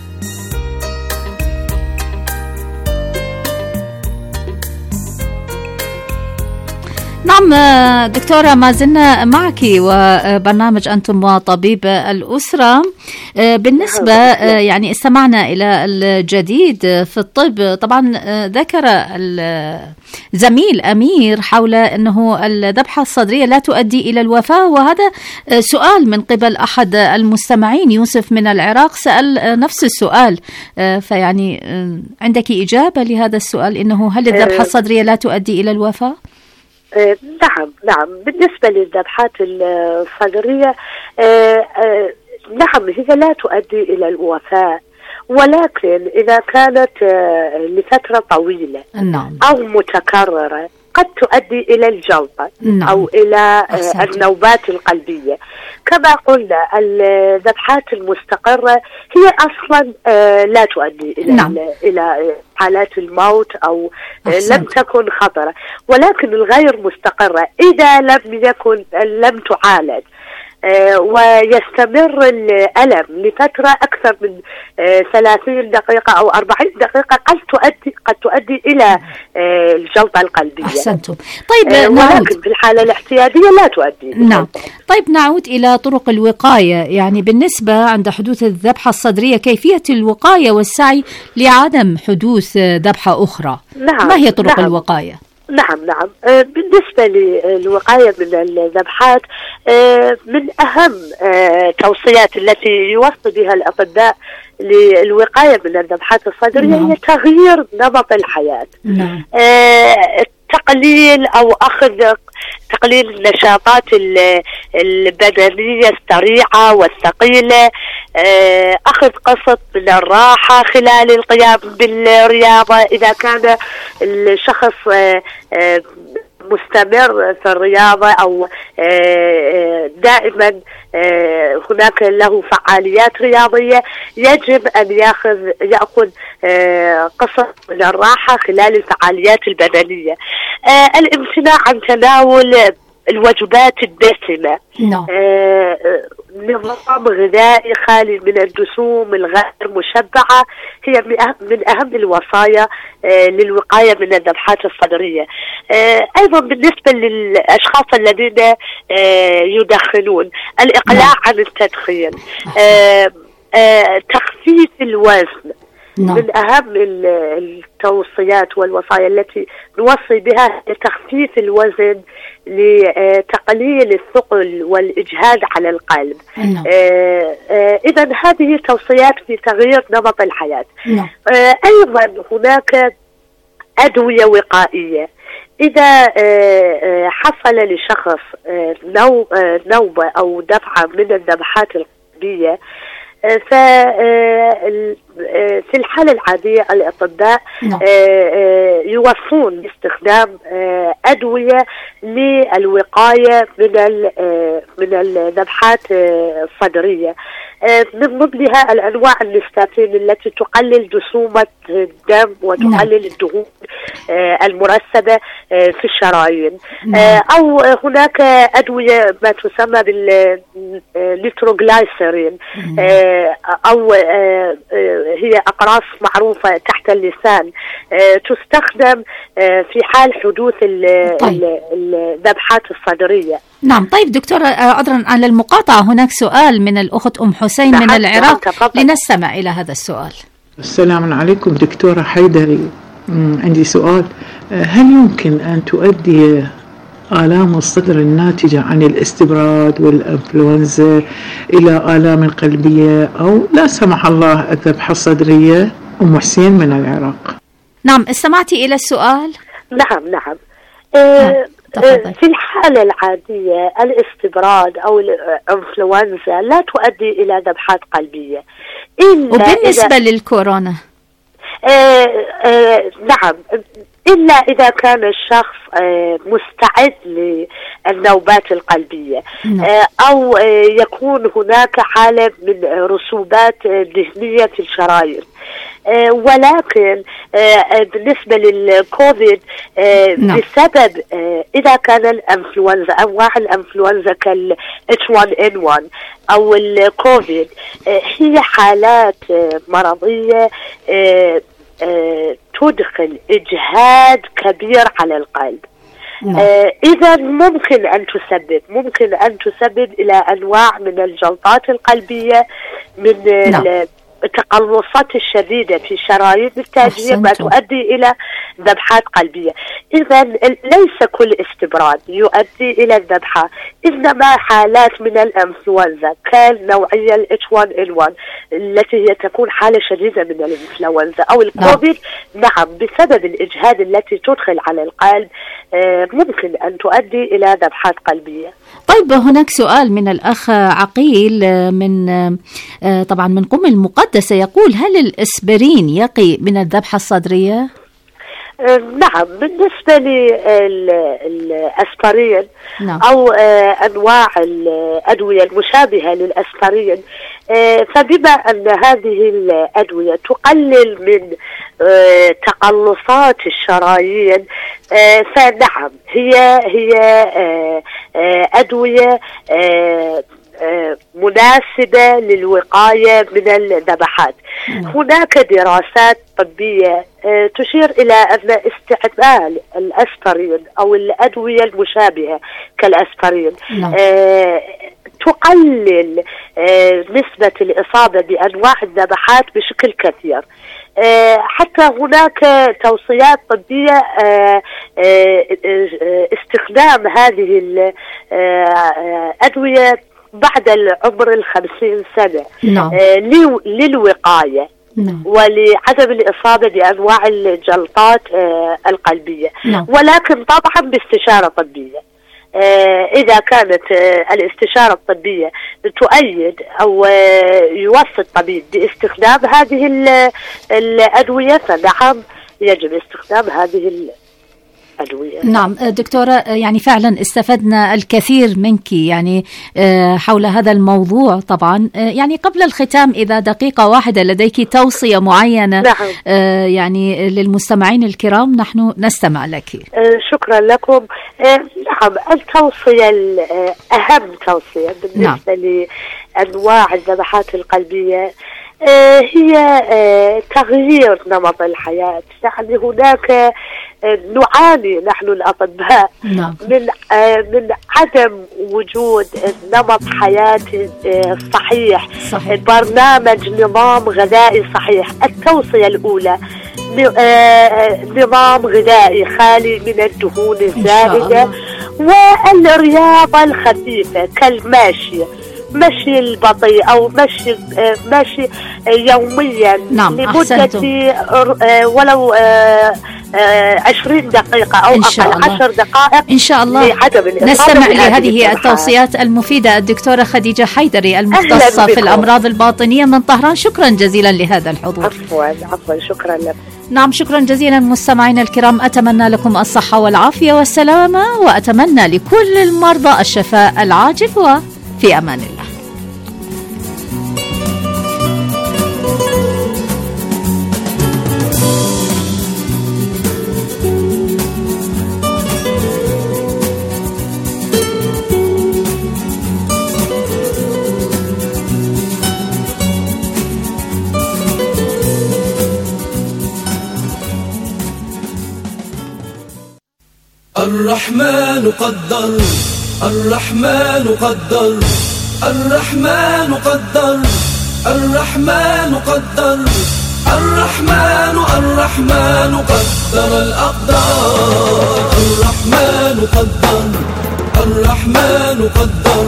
نعم دكتورة، ما زلنا معك وبرنامج أنتم وطبيب الأسرة. بالنسبة يعني استمعنا إلى الجديد في الطب. طبعا ذكر الزميل أمير حول أنه الذبحة الصدرية لا تؤدي إلى الوفاة، وهذا سؤال من قبل أحد المستمعين، يوسف من العراق، سأل نفس السؤال. فيعني عندك إجابة لهذا السؤال، أنه هل الذبحة الصدرية لا تؤدي إلى الوفاة؟ نعم. بالنسبة للذبحات الصدرية نعم، هي لا تؤدي إلى الوفاة، ولكن إذا كانت لفترة طويلة أو متكررة قد تؤدي إلى الجلطة أو إلى النوبات القلبية. كما قلنا الذبحات المستقرة هي أصلا لا تؤدي إلى حالات الموت أو لم تكن خطرة، ولكن الغير مستقرة إذا لم تعالج ويستمر الألم لفترة أكثر من 30 دقيقة أو 40 دقيقة قد تؤدي إلى الجلطة القلبية. أحسنتم. طيب ولكن في الحالة الاحتياطية لا تؤدي. نعم. طيب نعود إلى طرق الوقاية. يعني بالنسبة عند حدوث الذبحة الصدرية كيفية الوقاية والسعي لعدم حدوث ذبحة أخرى. ما هي طرق الوقاية؟ نعم. بالنسبة للوقاية من الذبحات، من أهم توصيات التي يوصي بها الأطباء للوقاية من الذبحات الصدرية هي تغيير نمط الحياة. تقليل أو تقليل النشاطات البدنية السريعة والثقيلة، أخذ قسط من الراحة خلال القيام بالرياضة إذا كان الشخص مستمر في الرياضة أو دائما هناك له فعاليات رياضية، يجب أن يأخذ قسط من الراحة خلال الفعاليات البدنية. الامتناع عن تناول الوجبات الدسمة، نظام غذائي خالي من الدسوم الغير مشبعة هي من أهم الوصايا للوقاية من الذبحات الصدرية. أيضا بالنسبة للأشخاص الذين يدخنون، الإقلاع عن التدخين، تخفيف الوزن. من أهم التوصيات والوصايا التي نوصي بها تخفيف الوزن لتقليل الثقل والإجهاد على القلب. إذا هذه توصيات في تغيير نمط الحياة. أيضا هناك أدوية وقائية. إذا حصل لشخص نوبة أو دفعة من الذبحات القلبية، في الحالة العادية الأطباء يوصون باستخدام أدوية للوقاية من الذبحات الصدرية، من ضمنها الأنواع النستاتين التي تقلل دسومة الدم وتقلل الدهون المرسبة في الشرايين. أو هناك أدوية ما تسمى بالليتروغلايسيرين، أو هي أقراص معروفة تحت اللسان، تستخدم في حال حدوث الذبحات الصدرية. نعم. طيب دكتورة، عذرا على المقاطعة، هناك سؤال من الأخت أم حسين من العراق، لنستمع إلى هذا السؤال. السلام عليكم دكتورة حيدري، عندي سؤال: هل يمكن أن تؤدي آلام الصدر الناتجة عن الاستبراد والإنفلونزا إلى آلام قلبية أو لا سمح الله الذبحة الصدرية؟ أم حسين من العراق. نعم، استمعتي إلى السؤال؟ نعم. في الحالة العادية الاستبراد أو الإنفلونزا لا تؤدي إلى ذبحات قلبية. وبالنسبة للكورونا؟ نعم، إلا إذا كان الشخص مستعد للنوبات القلبية، أو يكون هناك حالة من رسوبات دهنية في الشرايين. ولكن بالنسبة للكوفيد بسبب إذا كان الإنفلونزا أنواع الإنفلونزا كال H1N1 أو الكوفيد هي حالات مرضية تدخل إجهاد كبير على القلب. إذا ممكن أن تسبب إلى أنواع من الجلطات القلبية، من التقلصات الشديدة في الشرايين التاجية ما تؤدي إلى ذبحات قلبية. إذا ليس كل استبراد يؤدي إلى الذبحة، إنما حالات من الإنفلونزا كالنوعية ال H1N1 التي هي تكون حالة شديدة من الإنفلونزا أو الكوفيد، نعم بسبب الإجهاد التي تدخل على القلب ممكن أن تؤدي إلى ذبحات قلبية. طيب هناك سؤال من الأخ عقيل طبعا من قم المقدسة، يقول: هل الإسبرين يقي من الذبحة الصدرية؟ نعم، بالنسبة للأسبرين أو أنواع الأدوية المشابهة للأسبرين، فبما أن هذه الأدوية تقلل من تقلصات الشرايين، فنعم هي أدوية مناسبة للوقاية من الذبحات. هناك دراسات طبية تشير إلى أن استعمال الأسبرين أو الأدوية المشابهة كالأسبرين تقلل نسبة الإصابة بأنواع الذبحات بشكل كثير. حتى هناك توصيات طبية استخدام هذه الأدوية بعد العمر 50 سنة للوقاية ولعدم الإصابة بأنواع الجلطات القلبية، ولكن طبعا باستشارة طبية. إذا كانت الاستشارة الطبية تؤيد أو يوصي الطبيب باستخدام هذه الأدوية فنعم يجب استخدام هذه الأدوية. نعم دكتورة، يعني فعلا استفدنا الكثير منك يعني حول هذا الموضوع. طبعا يعني قبل الختام إذا دقيقة واحدة لديك توصية معينة يعني للمستمعين الكرام نحن نستمع لك. شكرا لكم. نعم، التوصية أهم توصية بالنسبة لأنواع الذبحات القلبية هي تغيير نمط الحياة. يعني هناك نعاني نحن الأطباء من عدم وجود نمط حياة صحيح، برنامج نظام غذائي صحيح. التوصية الأولى نظام غذائي خالي من الدهون الزائدة والرياضة الخفيفة كالمشي، مشي البطيء أو مشي يوميا لمدة ولو 20 دقيقة أو أقل 10 دقائق إن شاء الله. نستمع لهذه التوصيات المفيدة. الدكتورة خديجة حيدري المختصة في الأمراض الباطنية من طهران، شكرا جزيلا لهذا الحضور. عفوا شكرا لك. نعم شكرا جزيلا مستمعينا الكرام، أتمنى لكم الصحة والعافية والسلامة، وأتمنى لكل المرضى الشفاء العاجل، وفي أمان الله. الرحمن قدر، الرحمن قدر، الرحمن قدر، الرحمن قدر، الرحمن الرحمن قدر الأقدار. الرحمن قدر، الرحمن قدر،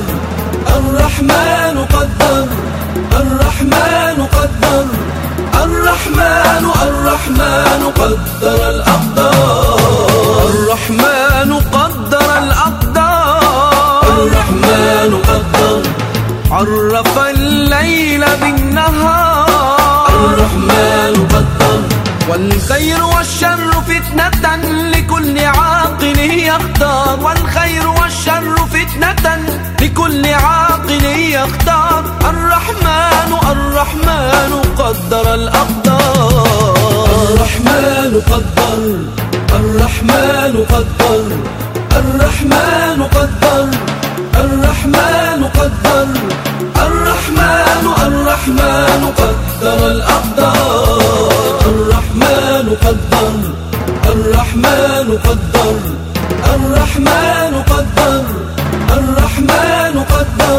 الرحمن قدر، الرحمن قدر، الرحمن الرحمن قدر الأقدار. الرحمن قدر الأقدار، الرحمن قدر، عرف الليل بالنهار. الرحمن قدر، والخير والشر فتنة لكل عاقل يختار. والخير والشر فتنة لكل عاقل يختار. الرحمن الرحمن قدر الأقدار. الرحمن قدر، الرحمن قدر، الرحمن قدر، الرحمن قدر، الرحمن الرحمن قدر الأقدار. الرحمن قدر، الرحمن قدر، الرحمن قدر، الرحمن قدر،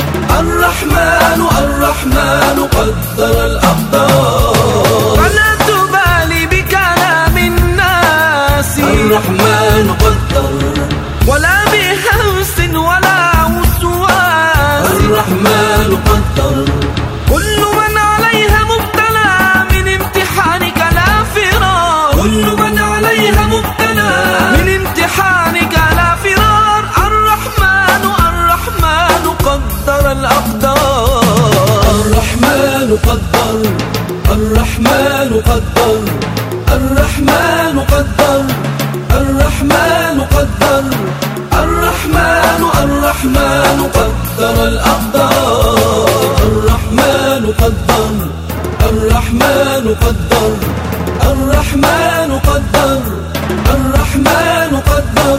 الرحمن الرحمن قدر الأقدار. فلا تبالي بكلام الناس، الرحمن قدر، ولا بهوس ولا وسواس. الرحمن قدر، كل من عليها مبتلى من امتحانك لا فرار. كل من عليها مبتلى من امتحانك لا فرار. الرحمن الرحمن قدر الأقدار. الرحمن قدر، الرحمن قدر، الرحمن قدر، الرحمن قدر، الرحمن الرحمن قدر الأقدار. الرحمن قدر، الرحمن قدر، الرحمن قدر، الرحمن قدر،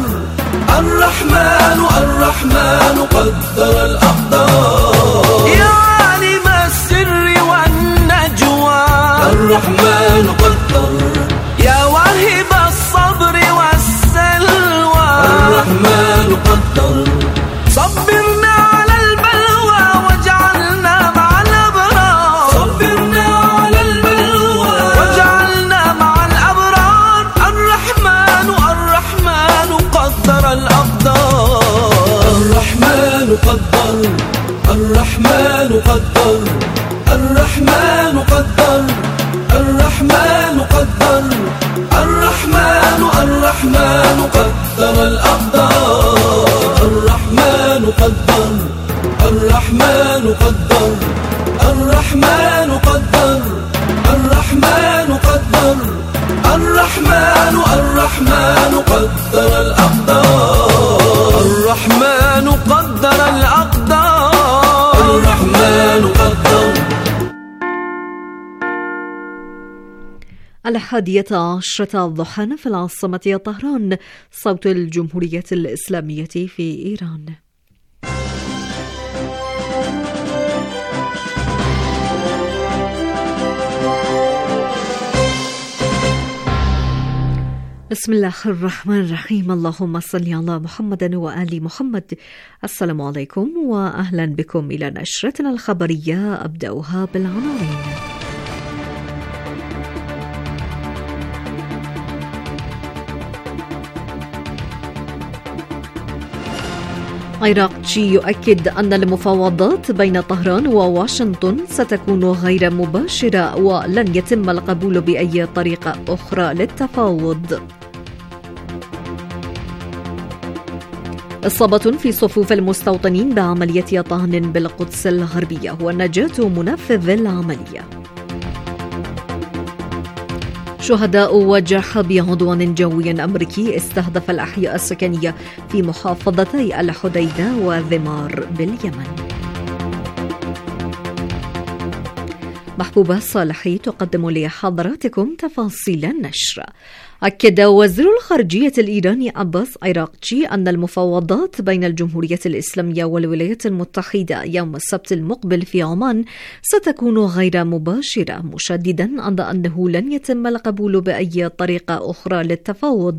الرحمن الرحمن قدر الأقدار. يا عالم السر والنجوى، الرحمن قدر، يا واهب الصبر والسلوى. الرحمن قدر، صبرنا على البلوى واجعلنا مع الأبرار. صبرنا على البلوى واجعلنا مع الأبرار. الرحمن الرحمن قدر الأقدار. الرحمن قدر، الرحمن قدر، الرحمن قدر، الرحمن قدر، الرحمن الرحمن قدر الأقدار. الرحمن قدر، الرحمن قدر، الرحمن قدر، الرحمن قدر، الرحمن الرحمن قدر الأقدار. الرحمن قدر الأقدار، الرحمن قدر. 11:00 ضحى في العاصمة طهران. صوت الجمهورية الإسلامية في إيران. بسم الله الرحمن الرحيم. اللهم صل على محمد وآل محمد. السلام عليكم وأهلا بكم إلى نشرتنا الخبرية. أبدأها بالعناوين. عراقجي يؤكد أن المفاوضات بين طهران وواشنطن ستكون غير مباشرة ولن يتم القبول بأي طريقة أخرى للتفاوض. إصابة في صفوف المستوطنين بعملية طعن بالقدس الغربية ونجاة منفذ العملية. شهداء وجرحى بعدوان جوي أمريكي استهدف الأحياء السكنية في محافظتي الحديدة وذمار باليمن. محبوبة صالحي تقدم لحضراتكم تفاصيل النشر. أكد وزير الخارجية الإيراني عباس عراقجي أن المفاوضات بين الجمهورية الإسلامية والولايات المتحدة يوم السبت المقبل في عمان ستكون غير مباشرة، مشددا أنه لن يتم القبول بأي طريقة أخرى للتفاوض